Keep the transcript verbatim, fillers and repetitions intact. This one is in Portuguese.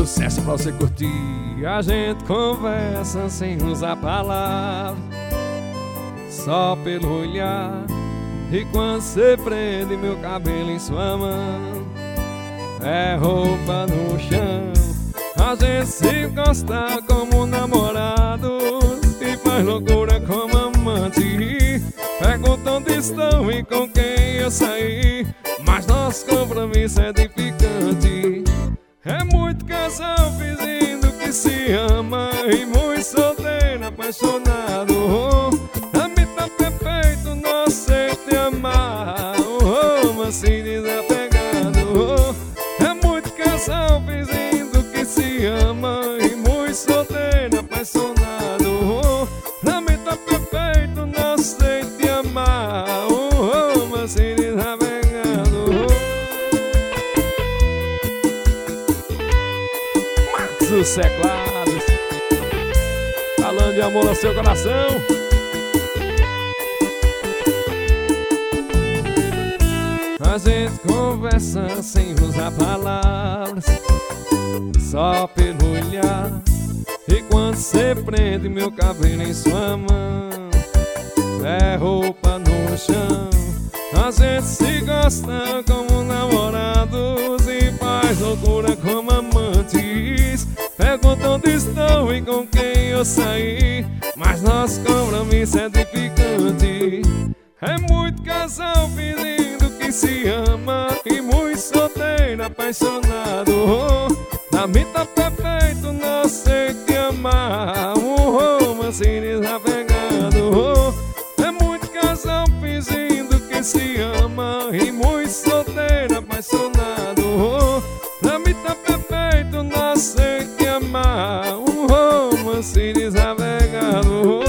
Sucesso pra você curtir. A gente conversa sem usar palavras, só pelo olhar. E quando você prende meu cabelo em sua mão, é roupa no chão. A gente se gosta como namorados e faz loucura como amante. Perguntam onde estou e com quem eu saí, mas nosso compromisso é edificante. É muito casal fingindo que se ama e muito solteiro apaixonado. A mim tá perfeito nosso jeito de amar, um romance desapegado. É muito casal fingindo que se ama e muito solteiro apaixonado. A mim tá perfeito nosso jeito de amar, um romance desapegado. Seclados, falando de amor no seu coração. A gente conversa sem usar palavras, só pelo olhar. E quando você prende meu cabelo em sua mão, é roupa no chão. A gente se gosta como namorados e faz loucura como amantes. Perguntam onde estou e com quem eu saí, mas nosso compromisso é edificante. É muito casal fingindo que se ama e muito solteiro apaixonado. Na mim tá perfeito nosso jeito de amar, um romance desapegado. É muito casal fingindo que se ama e muito solteiro apaixonado. Na mim tá perfeito nosso jeito de amar, um romance desapegado.